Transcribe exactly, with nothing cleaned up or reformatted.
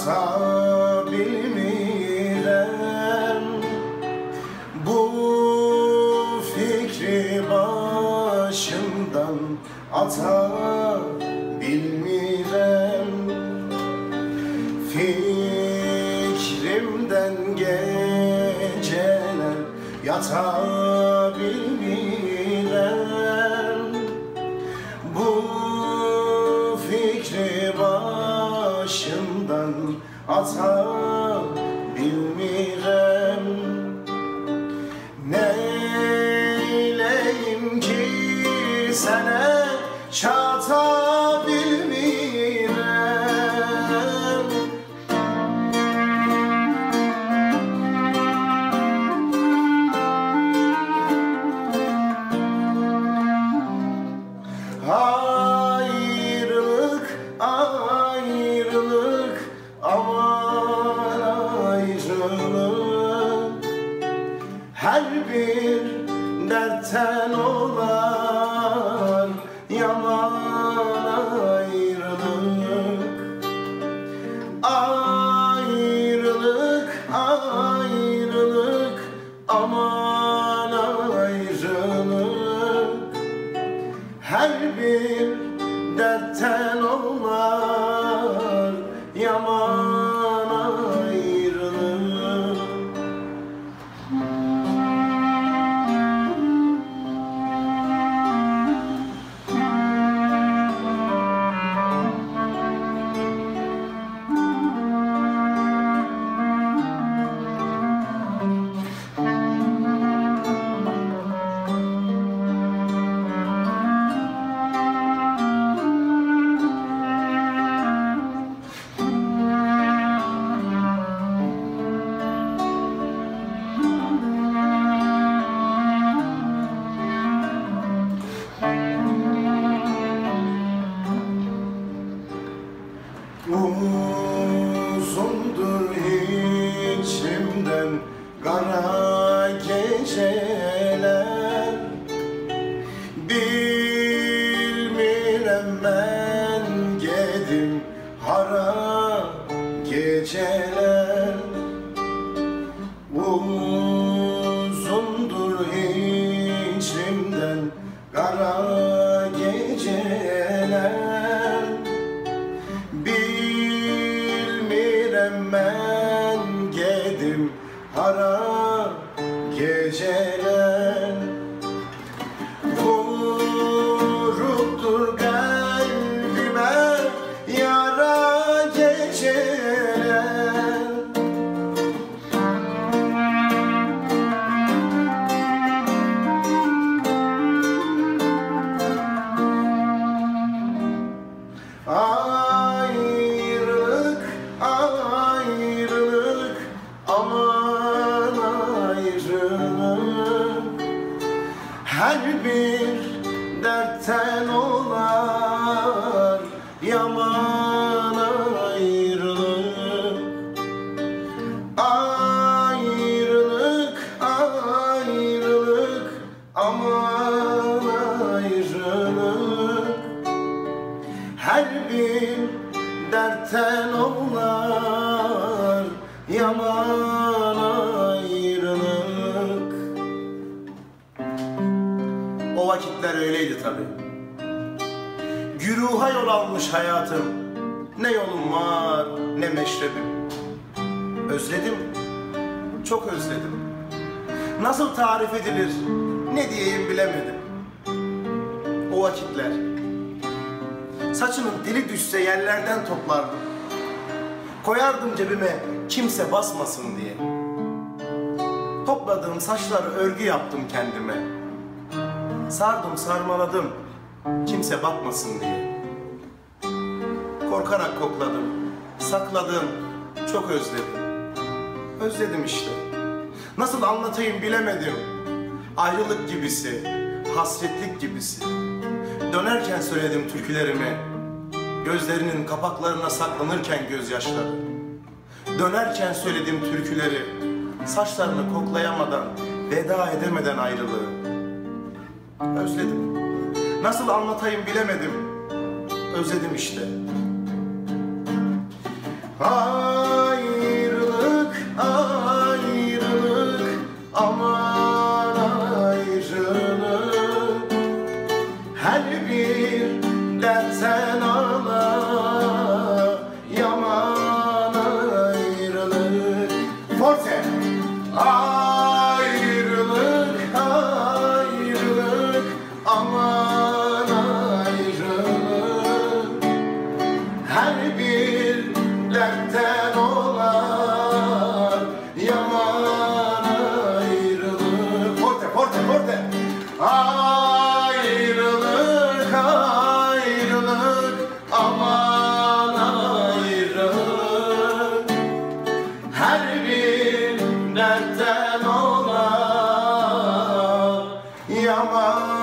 yatabilmirem. Bu fikri başımdan atabilmirem. Fikrimden geceler yatabilmirem. Bu fikri başımdan atabilmirem. Neyleyim ki sana çatabilmirem. Ayrılık, ayrılık, aman ayrılık. Her bir dertten olar yaman ayrılık. Ayrılık, ayrılık, aman ayrılık. Her bir dertten olar yaman ayrılık. Uzundur içimden kara geceler. Bilmirem ben gedim hara geceler. Uzundur içimden kara geceler. Bilmirem ben gedim hara geceler. Vuruptur kalbime yara geceler. Ayrılık, ayrılık, aman ayrılık. Her bir dertten olar yaman ayrılık. Ayrılık, ayrılık, aman ayrılık. Her bir dertten olar yaman ayrılık. O vakitler öyleydi tabii. Güruha yol almış hayatım. Ne yolum var ne meşrebim. Özledim, çok özledim. Nasıl tarif edilir ne diyeyim bilemedim. O vakitler saçımın dili düşse yerlerden toplardım. Koyardım cebime kimse basmasın diye. Topladığım saçları örgü yaptım kendime. Sardım sarmaladım kimse bakmasın diye. Korkarak kokladım, sakladım, çok özledim. Özledim işte. Nasıl anlatayım bilemedim. Ayrılık gibisi, hasretlik gibisi. Dönerken söyledim türkülerimi. Gözlerinin kapaklarına saklanırken gözyaşları. Dönerken söyledim türküleri. Saçlarını koklayamadan, veda edemeden ayrılığı. Özledim. Nasıl anlatayım bilemedim. Özledim işte. Ayrılık, ayrılık, aman ayrılık. Her bir dertten ağla, yaman ayrılık. Forte. Ayrılık, ayrılık, aman ayrılık. Her bir dertten olar, yaman ayrılık. Forte, forte, forte. Ayrılık, ayrılık, aman ayrılık. Her bir dertten olar, yaman